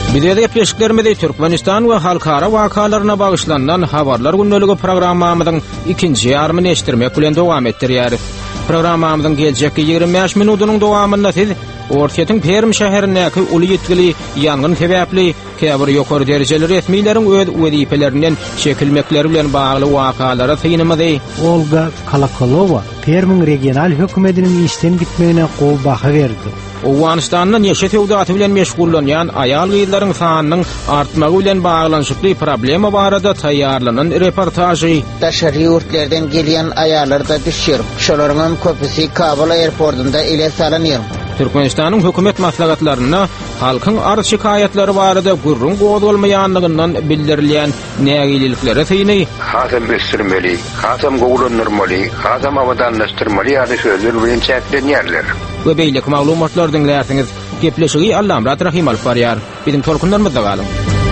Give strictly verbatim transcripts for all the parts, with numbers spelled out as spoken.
Bizde epleşiklerimizi Türkmenistan we halkara wakalarına bagışlanan habarlar günnöligi programmamyzyň ikinji ýarmyny eşdirmek bilen dowam etdirýäris. Programmamyzyň geljeki ýigirmi beş minutynyň dowamynda siz Ortiýetiň Perm şäherindäki uly ýetgili ýangyn sebäpli käbir ýokary derejeli resmiýleriň öz wezipelerinden çekilmekleri bilen bagly wakalara synymady. Olga Kalakolova Permiň regional hökümetiniň işden gitmegine gowy baha berdi. Owganistanda neşe sewdaty bilen meşgullanýan aýal gyzlaryň sanynyň artmagy bilen baglanyşykly problema barada taýýarlanan reportajy. Daşary ýurtlardan gelýän aýallar da düşýär. Şolaryň köpüsi Kabul aýerportunda ile salanýar. Türkmenistanyň hökümet maslahatlaryna halkyň arz şikayetlari barada gurrun gowdalmaýanlygyndan bildirilýän nägiliklere syny. Hasam bestirmeli, hasam gowlanyrmaly, hasam awadanlaşdyrmaly ýa-da sözler bilen çäklenýärler. We beýlik maglumatlar dinlersiňiz. Gepleşigi Allamrat Rahim alyp barýar. Bizim torkunlarymyzda galyň.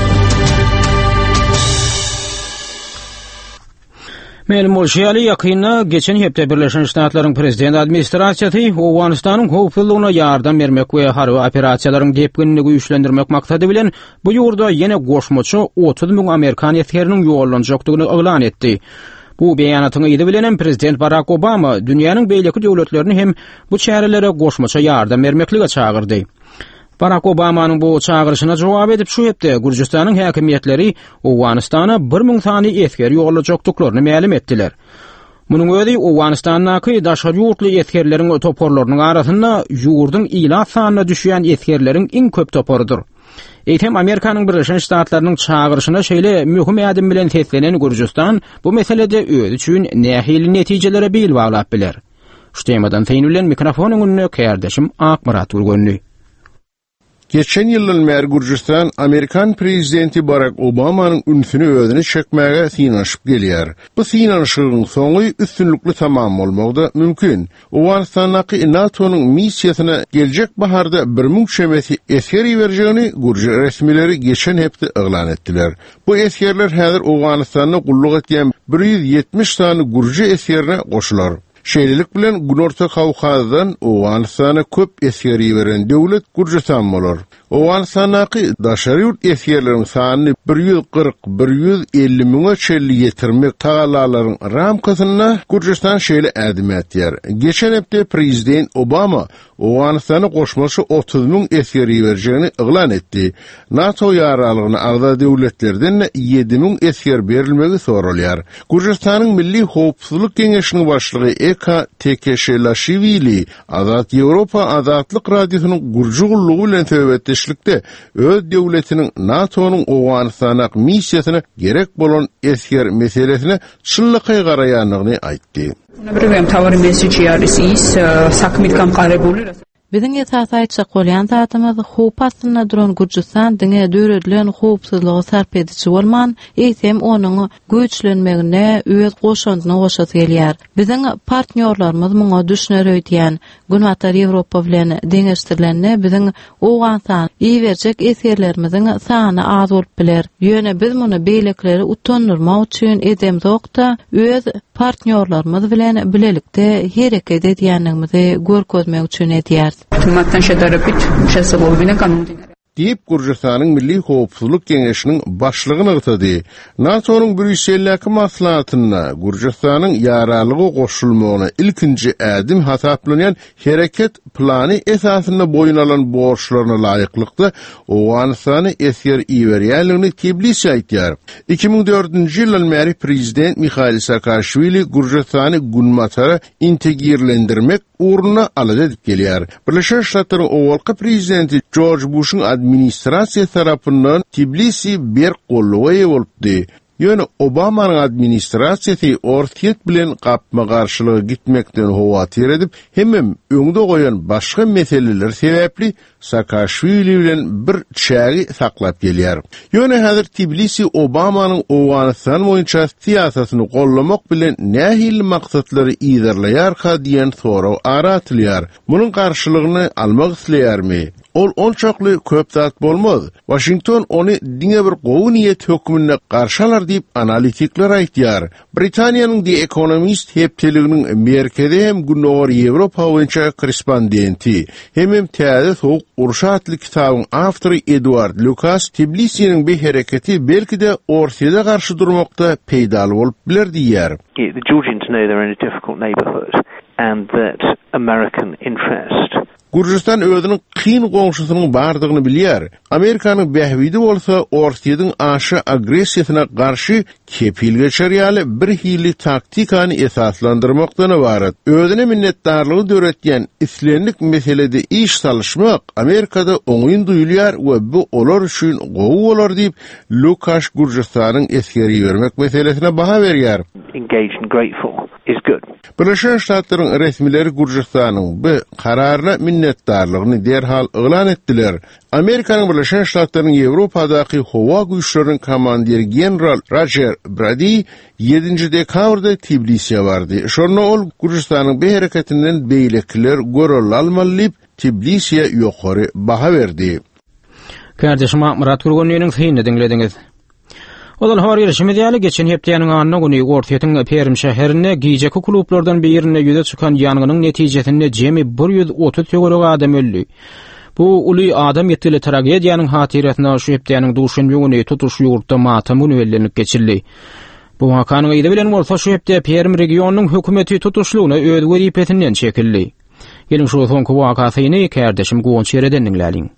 Melim bolşýaly ýakyna geçen hepde Birleşen Ştatlaryň prezident administrasiýasy Owganistanyň howpsuzlygyna ýardam bermek we harby operasiýalaryň gepginini güýçlendirmek maksady bilen bu ýurda ýene goşmaçy otuz müň Amerikan ýetgeriniň ýollanjakdygyny elan etdi. Bu beýanatyň ýyly bilen prezident Barack Obama dünýäniň beýleki döwletlerini hem bu çärelere goşmaça ýardam bermeklige çağırdy. Barack Obamanyň bu çağırışyna jogap edip şu hepde Gürjistanyň häkimetleri Owganistana bir müň sany esker ýollajakdyklaryny ma'lum etdiler. Munyň özi Owganistanyň daşary ýurtly eskerleriň toporlarynyň arasynda ýurdyň ila sanyna düşýän eskerleriň iň köp toporudur. Eýtem Amerikanyň Birleşen Ştatlarynyň çağırışyna şeýle möhüm ýadym bilen seslenen Gürjistan bu meselede öz üçin nähili netijelere beýil baglap biler. Şu temadan teýinlen mikrofonyň önüne kärdeşim Akmarat Urgönlü. Geçen ýylyň mer Gürjistan Amerikan prezidenti Barack Obamanyň ünfini özüne çekmäge synaşyp gelýär. Bu synaşygyň soňy üstünlikli tamam bolmagda mümkin. Owganistanyň NATO'nyň missiýasyna geljek baharda bir müň şemeti esker berjegini Gürjistan resmileri geçen hepde elan etdiler. Bu eskerler häzir Owganistanyny gulluk etýän bir ýüz ýetmiş sany Gürji eskerine goşular. Şeýlelik bilen Günorta Kawkazydan Owganistana köp eskeri beren döwlet Gürjistan bolar. Owganistanyň daşary ýurt eskerleriň sanyny bir ýüz kırk - bir ýüz elli müňe çelli ýetirmek taýlalaryň ramkasyna Gürjistan şeýle ädim etýär. Geçen hepde prezident Obama Owganistany goşmaçy otuz müň eskeri berjegini elan etdi. NATO ýaralygyny agda döwletlerden ýedi müň esker berilmegi soralýar. Gürjistanyň Milli Howpsuzlyk Geňeşiniň başlygy Eka Tekeşelaşvili Azat Ýewropa Azatlyk radiosynyň gurjugullugy bilen töwretdeşlikde öz döwletiniň NATO'nyň Owganistana missiýasyna gerek bolan esker meselesine çyllyky garaýanlygyny aýtdy. Nebirem tawary mesajy ýarys is sakmit gamqarebuly. Biziň ýetaýça golýan zatymyz howpasyna duran Gürjistan diňe döwredilen howpsuzlygy sarp edici bolman, eýsem onuň güýçlenmegine öz goşandyna goşasy gelýär. Biziň partnerlarymyz muňa düşner öýdýän, Günwatar Ýewropa bilen deňeşdirilende biziň Owganistana iýerjek eskerlerimiziň sany az bolup biler. Ýöne biz muny beýlekleri utandyrmak üçin edemzokda öz partnerlarymyz bilen bilelikde hereket edýänligimizi görkezmek üçin edýär. Mattan şedarapit şeýle kanun Diýip Gürjistanyň Milli Howpsuzlyk Geňeşiniň başlygyny ýetdi. NATO'nyň Brüsseldäki maslahatyna Gürjistanyň ýaralygy goşulmagyna ilkinji ädim hasaplanýan hereket plany esasynda boyun alan borçlaryna laýyklykda Owganistany esker iýerýärligini Tbilisi aýtýar. iki ming dördünji ýylyň meri prezident Mikhail Saakashvili Gürjistany Günmatara integrlendirmek uğruna alad edip gelýär. Birleşen Ştatlaryň owalky prezidenti George Bush'un administrasiýa tarapyndan Tbilisi bir gollugy bolupdy. Ýöne Obamanyň administrasiýasy ortiýet bilen gapma garşylygy gitmekden howatyr edip, hemem öňde goýan başga meseleler sebäpli Saakashvili bilen bir çägi saklap gelýär. Ýöne häzir Tbilisi Obamanyň Owganistan boýunça siýasatyny gollamak bilen nähili maksatlary ýerleýär diýen soraw aratylýar. Munyň garşylygyny almak isleýärmi? ol onçaklı köp zat bolmaz. Washington onu diňe bir gowy niýet hökmüne garşalar diýip analitikler aýtýar. Britaniýanyň The Economist hepdeliginiň merkezi hem Günogor Ýewropa boýunça korrespondenti, hem täze soğuk urşa atly kitabyň awtory Edward Lucas Tbilisi'niň bir hereketi belki de ortada garşy durmakda peýdaly bolup biler diýär. The Georgians know they're in a difficult neighborhood and that American interest. Gürcistan özünün kyn goňşusynyň bardygyny bilýär. Amerikanyň bähwidi bolsa ortaýyň aşy agressiýasyna garşy kepil geçerýäli bir hili taktikany esaslandyrmakdan ibaret. Özüne minnetdarlygy döretýän islenlik meselede iş salışmak Amerikada oňyn duýulýar we bu olar üçin gowy bolar diýip Lukas Gürcistanyň eskeri bermek meselesine baha berýär. Engaged and grateful is good. Birleşen Ştatlaryň resmileri Gürcistanyň bu kararına minnetdarlygyny derhal elan etdiler. Amerikanyň Birleşen Ştatlaryň Ýewropadaky howa güýçleriniň komandiri general Roger Brady ýedinji dekabrda Tbilisiýe bardy. Şonu ol Gürcistanyň bu hereketinden beýlekler görül almaly, Tbilisiýe ýokary baha berdi. Kardeşim Murat Gurgunlyň syny dinlediňiz. Odan hawar ýerişimi diýeli geçen hepdeýanyň anyna güni Gortiýetiň Perim şäherine giýjeki klublardan birine ýüze çykan ýanganyň netijesinde jemi bir ýüz otuz töwerek adam öldü. Bu uly adam ýetili tragediýanyň hatyrasyna şu hepdeýanyň duşan ýöňüne tutuş ýurtda matam günülenip geçildi. Bu wakanyň ýa-da bilen bolsa şu hepde Perim regionunyň hökümeti tutuşlugyna öz wezipetinden çekildi. Gelin şu soňky wakasyny kardeşim Gonçereden dinläliň.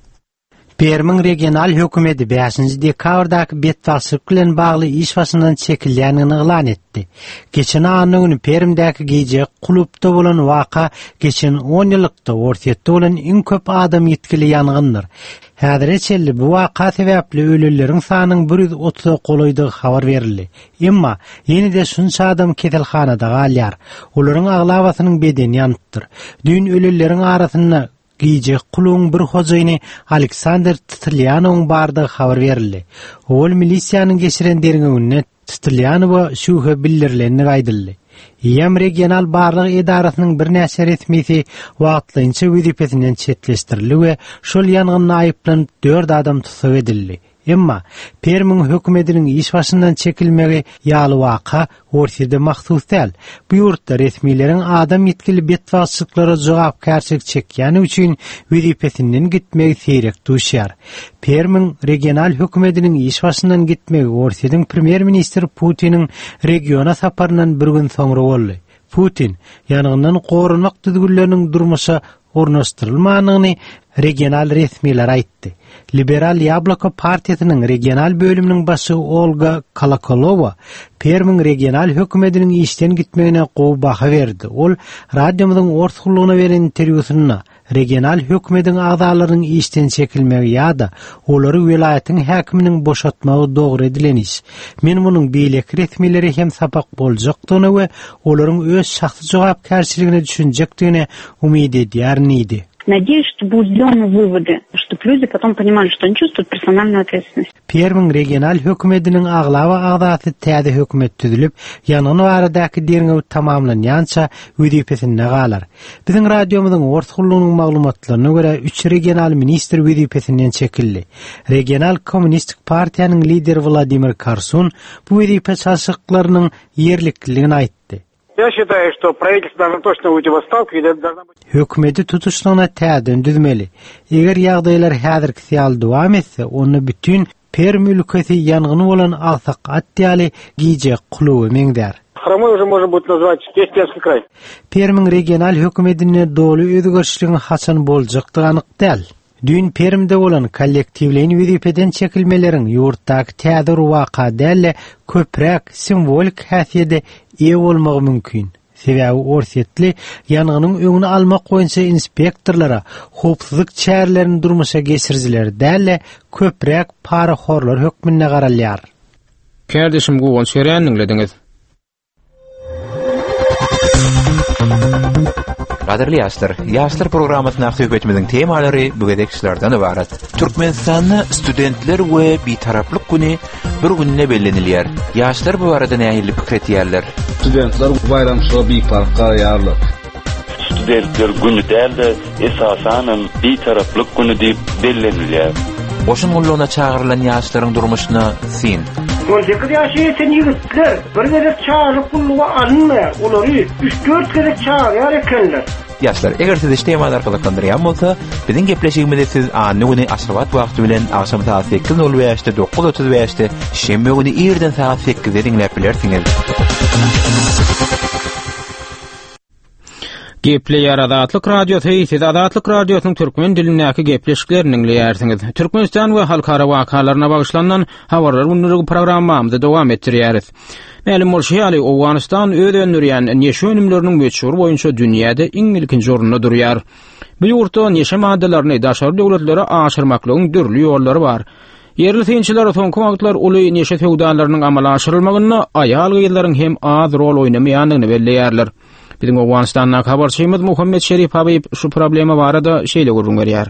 Permiň regional hökümeti beşinji dekabrdaky betwasyk bilen bagly iş başyndan çekilýänini elan etdi. Geçen anyň Perimdäki giýje klubda bolan waka geçen on ýyllykda ortaýatda bolan iň köp adam ýetkili ýangyndyr. Häzirçe bu waka sebäpli ölülleriň sanynyň bir ýüz otuza golaýdygy habar berildi. Emma ýene-de şunça adam ketelhanada galýar. Olaryň aglawasynyň bedeni ýanypdyr. Dün ölülleriň arasynda giýje kuluň bir hojaýyny Aleksandr Titlýanowyň bardygy habar berildi. Ol milisiýanyň geçiren derňegine Titlýanowa şuhe bildirileni gaýdyldy. Ýam regional barlyk edarasynyň bir näçe resmisi wagtlynça wezipetinden çetleşdirildi we şol ýangynda aýyplanyp dört adam tutsak edildi. Emma Permiň hökümetiniň iş başyndan çekilmegi ýaly waka ortaýda mahsus däl. Bu ýurtda resmiýlerin adam ýetkili betwasyklary jogapkärçilik çekýäni üçin wezipetinden gitmegi seýrek duşýar. Permiň regional hökümetiniň iş başyndan gitmegi ortaýdyň premier ministri Putiniň regiona saparyndan bir gün soňra boldy. Putin ýanygyndan gorunmak düzgünleriniň durmuşa ornaşdyrylmagyny regional resmiýler aýtdy. Liberal Yabloko Partiýasynyň regional bölüminiň başy Olga Kalakolova Permiň regional hökümetiniň işden gitmegine gowy baha berdi. Ol radiomyň ortaklygyna beren interwýusynda regional hökümetiň agzalarynyň işden çekilmegi ýa-da olary welaýatyň häkiminiň boşatmagy dogry edilen iş. Men munyň beýlek resmiýleri hem sapak boljakdygyny we olaryň öz şahsy jogapkärçiligine düşünjekdigine umyd edýärnidi. Надеюсь, что будут сделаны выводы, чтобы люди потом понимали, что они чувствуют персональную ответственность. Permiň regional hökümetiniň aglawa agdaty täze hökümet tüzülip, ýanyny baradaky derňew tamamlanýança wezipetinde galar. Biziň radiomyzyň ortaklygynyň maglumatlaryna görä üç regional ministr wezipetinden çekildi. Regional Kommunistik Partiýanyň lideri Vladimir Karsun bu wezipet çaşyklarynyň ýerlikligini aýtdy. Я считаю, что правительство должно точно уйти в отставку и должна быть... Hökümeti tutuşluğuna täzeden düzmeli. Eger ýagdaýlar häzirki ýaly dowam etse, onu bütün Perm ülkesi ýangyny bolan Alsak atýaly giýje kulugy meňdär. Хромой уже можно будет назвать весь Пермский край. Permiň regional hökümetine dolu özgörüşligiň haçan boljakdygy anyk däl. Dün Perimde bolan kollektiwliň wezipeden çekilmeleriň ýurtdaky täze waka däl köprek simbolik häsiýetde ýa bolmagy mümkin. Sebäbi ortaýatly ýanygynyň öňüni almak boýunça inspektorlara howpsuzlyk çärelerini durmuşa geçirjiler däl köprek paraxorlar hökmüne garalýar. Kardeşim gowan şeýän dinlediňiz. Gaderli ýaşlar, ýaşlar programmasyna söhbetimiziň temalary bugedekçilerden ibaret. Türkmenistanda studentler we bitaraplyk güni bir günne bellenilýär. Ýaşlar bu arada nähili pikir etýärler? Studentler bayramçylyk bir parkka ýarlar. Roosevelt'ler günü değil de esasanen bir taraflık günü deyip bellenilýär. Oşun gulluna çağırılan ýaşlaryň durmuşyna sin. on sekiz ýaşy ýeten ýigitler bir gerek çağırıp gulluğa alınmaýar. Olary üç dört gerek çağırýar ekenler. Ýaşlar, eger siz işleýän arkalykandyran bolsa, biziň gepleşigimizde siz any güni aşgabat wagty bilen akşam saat sekiz nol beşte dokuz otuz beşte şembe güni ýerden saat sekizde dinläp bilersiňiz. Gepleýär Adatlyk radiosu, siz Adatlyk radiosynyň türkmen dilindäki gepleşiklerini dinleýärsiňiz. Türkmenistan we halkara wakalaryna bagışlanan habarlar günlügi programmamyzda dowam etdirýäris. Mälim bolşýaly Owganistan öz önürýän neşe önümleriniň meçhur boýunça dünýäde iň ilkinji orunda durýar. Bu ýurtda neşe maddalaryny daşary döwletlere aşyrmaklaryň dürli ýollary bar. Yerli synçylar soňky wagtlar uly neşe töwdalarynyň amala aşyrylmagyna aýal gyýlaryň hem az rol oýnamaýandygyny belleýärler. Bizim Owganistandan habarçymyz Muhammed Şerif Habib şu problema barada şeýle gurrun berýär.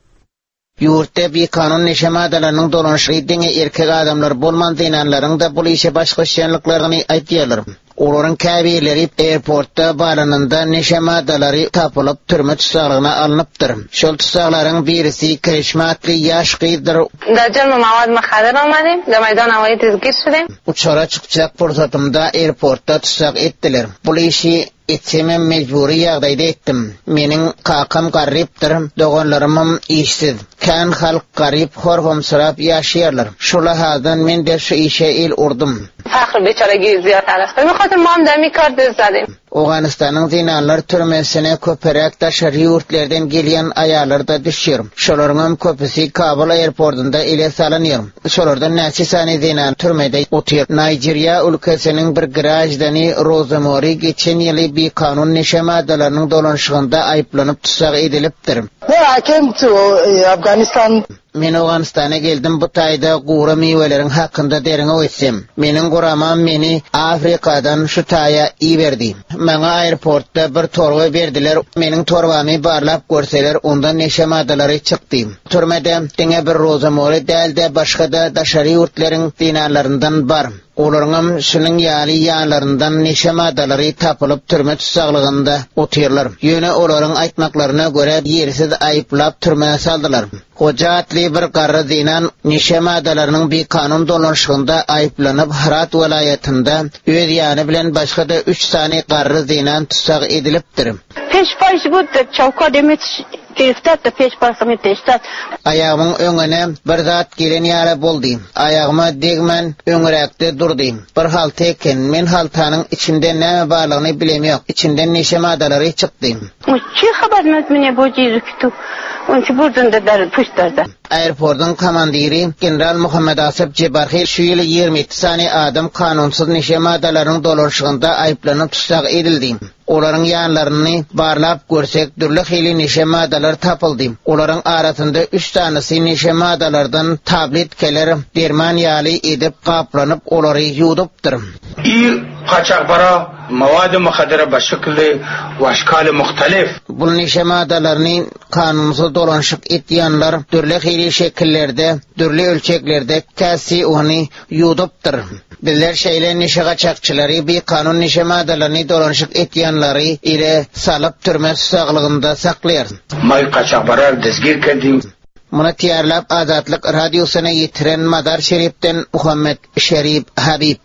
Ýurtda bir kanun neşe maddalarynyň dolanşygy diňe erkek adamlar bolman dynanlaryň da bu işe başgaşanlyklaryny aýtýarlar. Olaryň käbirleri airportda baranynda neşe maddalary tapylyp türme tutsaglygyna alınıpdyr. Şol tutsaklaryň birisi krişmatly ýaş gyýdyr. Dajar mawad makhadar amadim, da meydan awayı tezgir şudim. Uçara çykjak fursatymda airportda tutsak etdiler. Bu işi etmem mecburi ýagdaýda etdim. Meniň kakam garrypdyr, doganlarym işsiz. Kan halk garryp horgomsyrap ýaşaýarlar. Şola hadan men de şu işe el urdum. Fakir beçara gezýär tarafda. Men hatyr mam da mikar dözledim. Owganistanyň zinanlar türmesine köperek daşary ýurtlardan gelýän aýallar da düşýär. Şolaryň köpüsi Kabul airportunda ele salanýar. Şolardan näçe sany zinan türmede otyr. Nigeria ülkesiniň bir grajdany Rosemary geçen ýyly bir kanun neşe maddalarynyň dolanşygynda aýyplanyp tutsak edilipdir. I came to uh, Afghanistan. Men Owganistana geldim, bu taýda gura meýweleriň hakynda deriňe öýsem. Meniň guramam meni Afrikadan şu taýa iýberdi. Maňa airportda bir torba berdiler. Meniň torbamy barlap görseler, onda neşe maddalary çykdy. Türmede diňe bir Rosemary dälde başga da daşary ýurtlaryň dinarlaryndan bar. Olaryň şunyň ýaly ýanlaryndan neşe maddalary tapylyp türme tutsaklygynda otyrlar. Ýöne olaryň aýtmaklaryna görä ýersiz aýyplap türmeye saldylar. Hojatly bir garry dinan neşe maddalarynyň bir kanun dolanşygynda aýyplanyp Herat welaýatynda öz ýany bilen başga da üç sany garry dinan tutsak edilipdir. Peşpaş bu çawka demet Testat da peşpasamy testat. Ayağımın öňüne bir zat gelen ýaly boldy. Ayağıma degmen öňürekde durdy. Bir halta eken, men haltanyň içinde näme barlygyny bilemýok. İçinden neşe maddalary çykdy. Çi habarmaz mene bu jüzükdi. Onçu burdan da dar puştarda. Airportun komandiri General Muhammed Asif Cebarhir şu ýyly ýigirme ýedi sany adam kanunsyz neşe maddalarynyň dolanşygynda aýyplanyp tutsak edildi. Olaryň ýanlaryny barlap görsek dürli hili neşe maddalar tapyldy. Olaryň arasynda üç tanysy neşe maddalardan tabletkeler derman ýaly edip gaplanyp olary ýudypdyr. İ kaçak para mawad mukhadara başykly we aşkaly muhtalif. Bu neşe maddalaryny kanunsyz dolanşyk etýänler dürli hili şekillerde, dürli ölçeklerde käsi ony ýudypdyr. Bizler şeýle neşe gaçakçylary bir kanun neşe maddalaryny dolanşyk etýänleri ile salyp türme tusaklygynda saklaýar. May kaçak para dizgir kedim. Muna tiyarlap Azatlyk radiosyna ýetiren Madar Şeripden Muhammed Şerip Habib.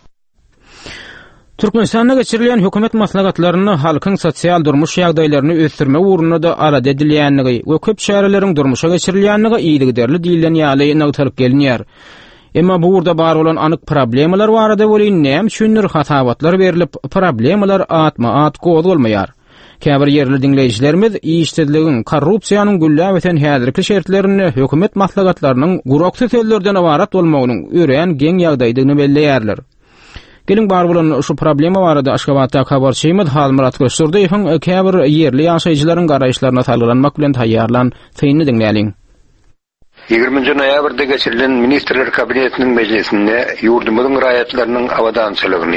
Türkmenistanda geçirilen hökümet maslahatlaryny halkyň sosial durmuş ýagdaýlaryny ösdürme uğruna da arad edilýänligi we köp şäherleriň durmuşa geçirilýändigi iýdigderli diýilen ýaly nagtaryp gelinýär. Emma bu urda bar olan anyk problemalar barada bolýan näme üçindir hatabatlar berilip problemalar atma at goz bolmaýar. Käbir yerli dinleýijilerimiz işsizligiň, korrupsiýanyň güllä we häzirki şertlerini hökümet maslahatlarynyň gurokty sözlerden ibarat bolmagynyň ören geň ýagdaýdygyny belleýärler. Gelin bar bolan şu problema barada Aşgabatda habarçymyz Halmurat Göçdürdiýewiň käbir yerli ýaşaýjylaryň garaýşlaryna talylanmak bilen taýýarlan syny dinleýäliň. ýygrüminji noýabrda geçirilen Ministrler Kabinetiniň mejlisinde ýurdumyzyň raýatlarynyň awadançylygyny,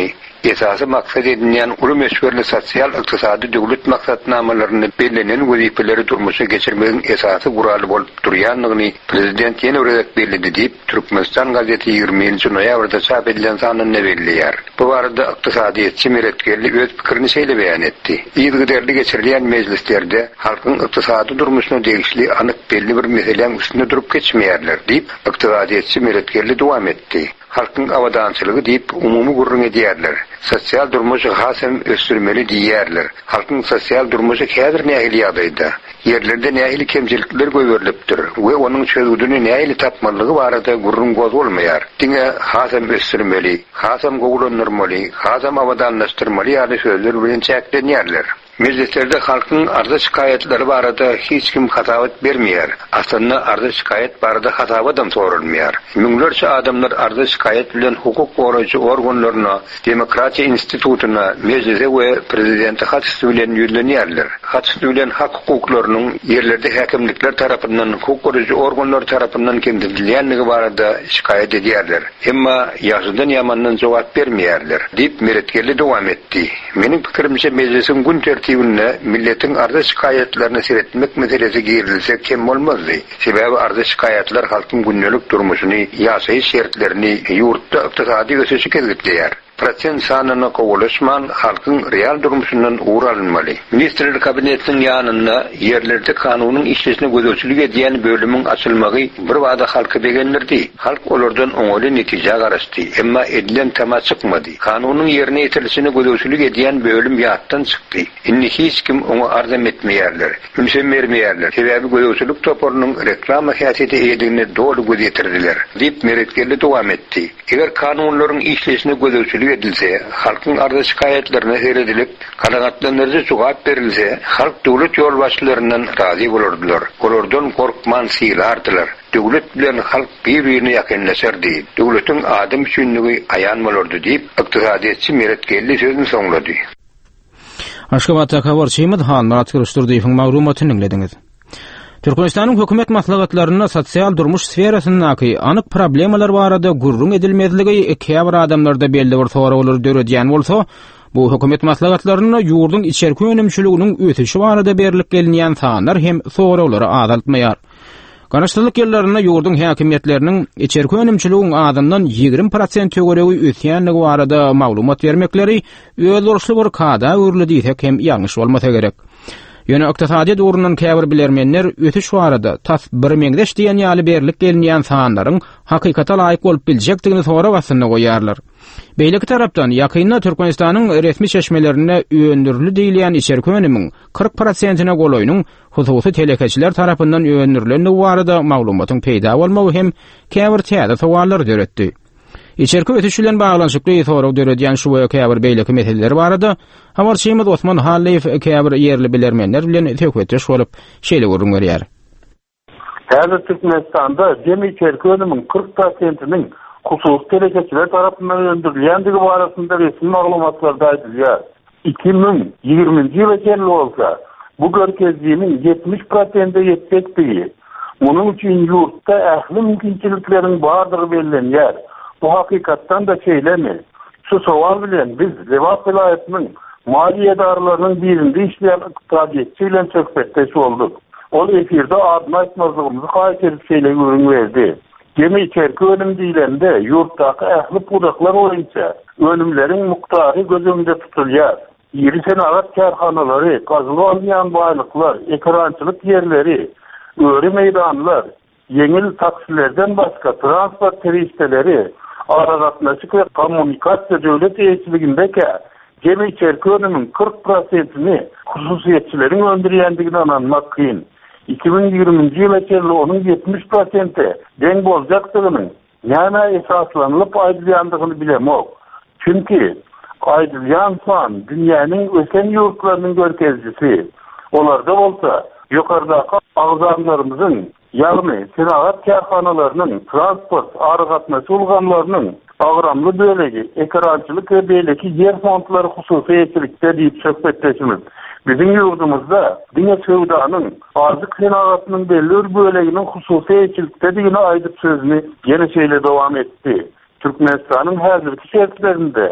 esasy maksat edilýän uly meşgully sosial ykdysady döwlet maksatnamalaryny belirlenen wezipeleri durmuşa geçirmegiň esasy guraly bolup durýanlygyny prezident ýene öwrek belirledi diýip Türkmenistan gazeti ýygrüminji noýabrda çap edilen sanyny belirleýär. Bu barada ykdysadyýetçi Meretkerli öz pikirini şeýle beýan etdi. Ýygyderli geçirilen meclislerde halkyň ykdysady durmuşyna degişli anyk belli bir meseleň üstünde durup geçmeýärler diýip ykdysadyýetçi Meretkerli dowam etdi. Halkyň awadançylygy diýip umumy gurrun edýärler. Sosial durmuşy hasem ösürmeli diýärler. Halkyň sosial durmuşy häzir nähili ýagdaýda? Yerlerde nähili kemçilikler göwerilipdir we onuň çözüldüğüni nähili tapmalygy barada gurrun goz bolmaýar. Diňe hasem ösürmeli, hasem gowulanyrmaly, hasem awadanlaşdyrmaly ýaly sözler bilen çäklenýärler. Meclislerde halkyň arza şikayetlери barada hiç kim hatabat bermeýär. Aslında arza şikayet barada hatabadan sorulmaýar. Müňlerçe adamlar arza şikayet bilen hukuk goraýjy organlaryna, demokratiýa institutuna, meclise we prezidente hat bilen ýüzlenýärler. Hat bilen hak hukuklarynyň yerlerde häkimlikler tarapyndan, hukuk goraýjy organlar tarapyndan kemdirilenligi barada şikayet edýärler. Emma ýaşydan ýamandan jogap bermeýärler diýip Meretkerli dowam etdi. Meniň pikirimçe meclisin gün tertibine milletin arza şikayetlerini seyretmek meselesi girilse kem olmazdı. Sebebi arza şikayetler halkın günlük durmuşunu, yasayı şeritlerini, yurtta ıktisadi ösüşü kezgitleyer. Prosent sanına kovulaşman halkın real durmuşundan uğur alınmalı. Ministerler kabinetinin yanında yerlerde kanunun işlesine gözölçülük ediyen bölümün açılmağı bir vada halkı beğenirdi. Halk olurdan oňaly netije garaşdy. Emma edilen tema çıkmadı. Kanunun yerine yetirilişine gözölçülük ediyen bölüm ýatdan çykdy. Inni hiç kim oňa arzam etmeýärler. Ümsem bermeýärler. Sebebi gözölçülük toporunyň reklam häsiýeti eýdigini dolu göz ýetirdiler. Diýip Meretkerli dowam etdi. Eger kanunlaryň işlesine gözölçülük edilse, halkın arza şikayetlerine seyredilip, kanagatlanırcı jogap berilse, halk döwlet ýolbaşçylaryndan razy bolardylar. Olardan korkman sylardylar. Döwlet bilen halk bir-birini ýakynlaşardy. Döwletiň adam üçinligi aýan bolardy diýip ykdysadyýetçi Meretkerli sözüni soňlady. Aşgabatda habar çeýmid han Murat Kırışdyrdyýyň maglumatyny dinlediňiz. Türkmenistanyň hökümet maslahatlaryna sosial durmuş sferasyndaky anyk problemalar barada gurrun edilmezligi käbir adamlarda belli bir sorawalar döredýän bolsa, bu hökümet maslahatlaryna ýurdun içerki önümçiliginiň ötüşi barada berilip gelinýän sanlar hem sorawlary azaltmaýar. Ganaşdyrlyk ýerlerinde ýurdun häkimetleriniň içerki önümçiligiň adamdan ýygrimi prosent töweregi ötýänligi barada maglumat bermekleri öz borçly bir kada öwrüli diýsek hem ýalňyş bolmasa gerek. Ýöne ykdysady durundan käbir bilermenler ötüş barada tas bir meňdeş diýen ýaly berilip gelinýän sanlaryň hakykata laýyk bolup biljekdigini sonra wasyna goýarlar. Beýleki tarapdan ýakynda Türkmenistanyň resmi çeşmelerine öýündirli diýilýän içerki önümiň kırk prosentine goloýnyň hususy telekeçiler tarapyndan öýündirilenligi barada maglumatyň peýda bolmagy hem käbir täze sowallar döretdi. İçerki ötüşülen bağlanşykly soraw döredýän şu we käbir beýleki meseleler barada habarçymyz Osman Haliýew käbir ýerli bilermenler bilen söhbetdeş bolup şeýle gurrun berýär. Häzir Türkmenistanda jemi içerki önümiň kırk prosentiniň hususy telekeçiler tarapyndan öýündirilýändigi barasynda resmi maglumatlar aýdylýar. iki bin ýygrimiňji ýyla kelip bolsa, bu görkezliğinin yetmiş prosente ýetmekdigi. Munyň üçin ýurtda ähli mümkinçiliklerin bardygy bellenýär. Bu hakikattan da şeylemi. Şu sowal bilen biz Lewat vilayatynyň maliýe edaralarynyň birinde işleýän ykdysadyýetçi bilen söhbetdeş boldyk. Ol efirde adyny aýtmazlygymyzy haýyr edip şeýle görüň berdi. Gemi içerki önüm diýilende ýurtdaky ähli pudaklar boýunça önümleriň muktary göz öňünde tutulýar. Ýeri senagat karhanalary, gazyly alýan baýlyklar, ekrançylyk ýerleri, öwri meýdanlar, yeňil taksilerden başga transport terişdeleri, aragatnaşyk we kommunikasiýa döwlet eýçiligindeki gemi içerki önümiň kırk prosentini hususiýetçileriň öndürýändigini anlamak kyn. iki bin ýygrimiňji ýyla kelip onuň yetmiş prosenti deň boljakdygyny näme esaslanylyp aýdylýandygyny bilemok. Çünki aýdylýan san dünýäniň ösen ýurtlarynyň görkezlisi. Olarda bolsa ýokardaky agzamlarymyzyň ýagny senagat karhanalarynyň transport aragatnaşy ulgamlarynyň agramly bölegi, ekrançylyk we beýleki ýer fondlary hususy ýetkilikde diýip söhbetleşimiz. Bizim ýurdumuzda diňe sowdanyň arzyk senagatynyň belli bir böleginiň hususy ýetkilikde diýeni aýdyp sözüni ýene şeýle dowam etdi. Türkmenistanyň häzirki şertlerinde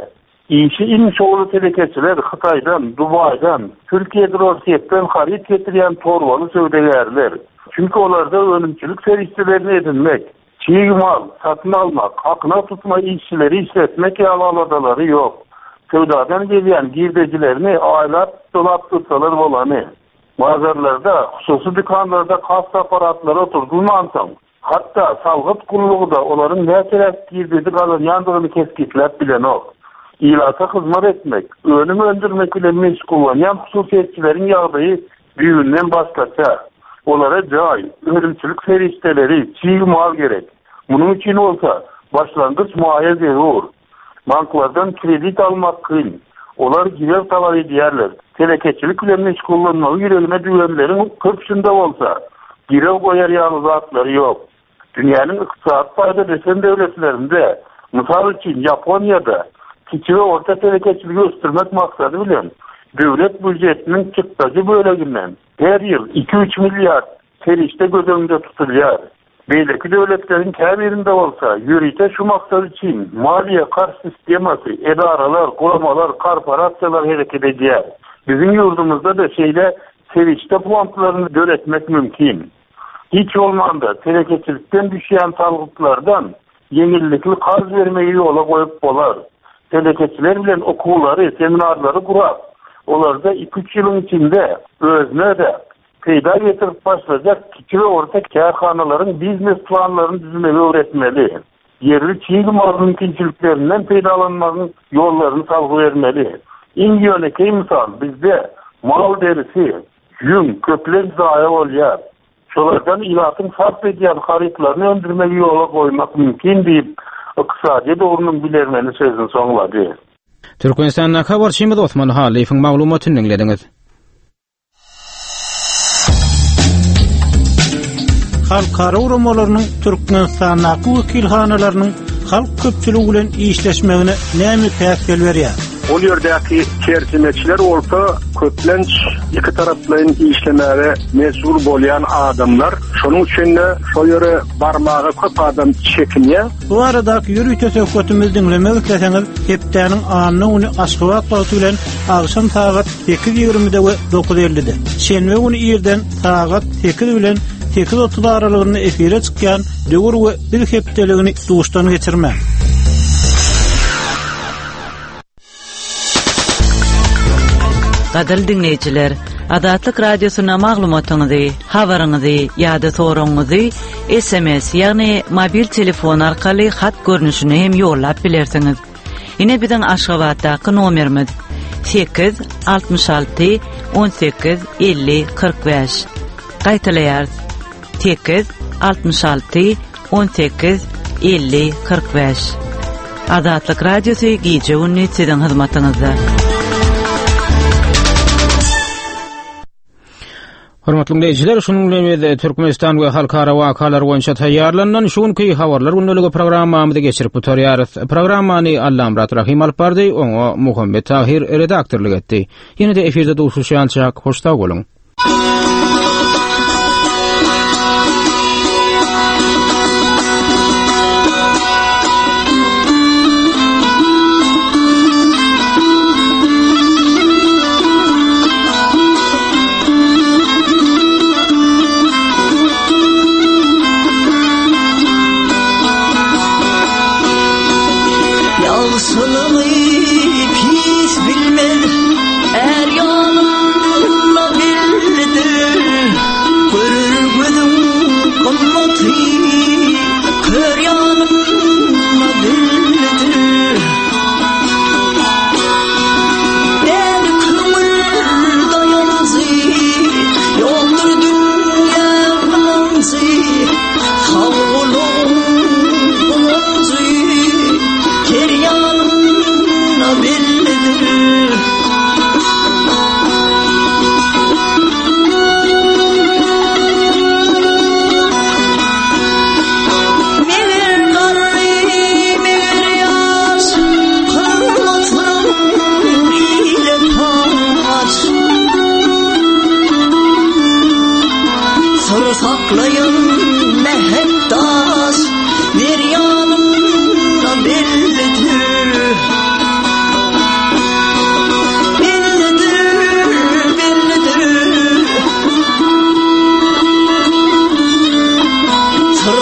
İşi inşoğlu telekeçiler Xitaydan, Dubay'dan, Türkiye'de Rossiye'den harit getiriyen torbalı sövdegerler. Çünkü olarda önümçülük serişçilerini edinmek, çiğ mal, satın almak, hakına tutma işçileri işletmek yalaladaları yok. Sövdadan gelen girdecilerini aylap dolap tutsalar olanı. Mağazalarda, hususi dükkanlarda kas aparatlara oturdulmansam, hatta salgıt kulluğu da onların ne taraf girdedi kalan yandığını keskitlep bilen o. İlata hizmet etmek, önüm öndürmek ile meşgulanan hususiyetçilerin yağdayı büyüğünden başkaça. Onlara cay, ürümçülük serişteleri, çiğ mal gerek. Bunun için olsa başlangıç muayez zerur. Banklardan kredit almak kıyın. Olar girer tavar ediyerler. Telekeçilik ile meşgullanmalı yüreğine düğümlerin kırpışında olsa girer koyar yalnız atları yok. Dünyanın iktisat fayda desen devletlerinde, misal için Japonya'da kiçi ve orta telekeçiliği göstermek maksadı bilen devlet bütçesinin çıktacı bölümünden her yıl iki üç milyar serişte göz önünde tutuluyor. Beydeki devletlerin kabirinde olsa yürüyte şu maksat için maliye karşı sisteması, edaralar, kuramalar, korporasyalar hareket ediyor. Bizim yurdumuzda da şeyle serişte puantlarını göretmek mümkün. Hiç olmanda telekeçilikten düşen salgıtlardan yenillikli karz vermeyi yola koyup bolar. Telekeçiler bilen okulları, seminarları kurar. Onlar da iki üç yılın içinde özne de peyda getirip başlayacak küçük ve orta kârhanaların biznes planlarını düzmeyi öğretmeli. Yerli çiğ mal mümkünçiliklerinden peydalanmanın yollarını salgı vermeli. İngi örneği misal bizde mal derisi, yün, köplen zaya oluyor. Şolardan ilatın sarf ediyen haritlarını öndürmeyi yola koymak mümkün deyip kısaca doğrunun bilermeni sözün sonladı. Türkmenistan'dan habarçymyz Osman Haliýewiň maglumatyny dinlediňiz. Halkara uramalarynyň Türkmenistanyň wekilhanalarynyň halk köpçüligi bilen işleşmegine näme täsir berýär? O yerdäki çerçemeçiler olsa köplenç iki taraplaryň işlemäge mesul bolýan adamlar. Şonuň üçin de şo ýere barmagy köp adam çekinýär. Bu aradaky ýürüýte söhbetimiz dinlemek isleseňiz, hepdäniň anyny uny Aşgabat wagty bilen agşam saat sekiz ýigrimide we dokuz ellide. Şenbe güni ýerden saat sekiz bilen sekiz otuz aralygyny efire çykýan döwür we bir hepdeligini duşdan geçirme. Gadal dinleyijiler, Adatlyk radiosyna maglumatyňyzy, habaryňyzy ýa-da soragyňyzy S M S ýagny mobil telefon arkaly hat görnüşine hem ýollap bilersiňiz. Ine biziň Aşgabatdaky nomerimiz sekiz altmış alty on sekiz elli kırk beş. Gaýtalaýar sekiz altmış alty on sekiz elli kırk beş. Adatlyk radiosy gije ünni siziň hyzmatyňyzda. Hormatly dinleyijiler, şonuň bilen biz Türkmenistan we halkara wakalar boýunça taýýarlanan şuňky habarlar gündäligi programmamyzda geçirip oturýarys. Programmany Allam Murat Rahim alyp bardy, oňa Muhammed Tahir redaktorlyk etdi. Ýene-de efirde duşuşýança hoşda bolun.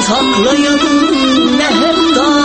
saklayın ne hep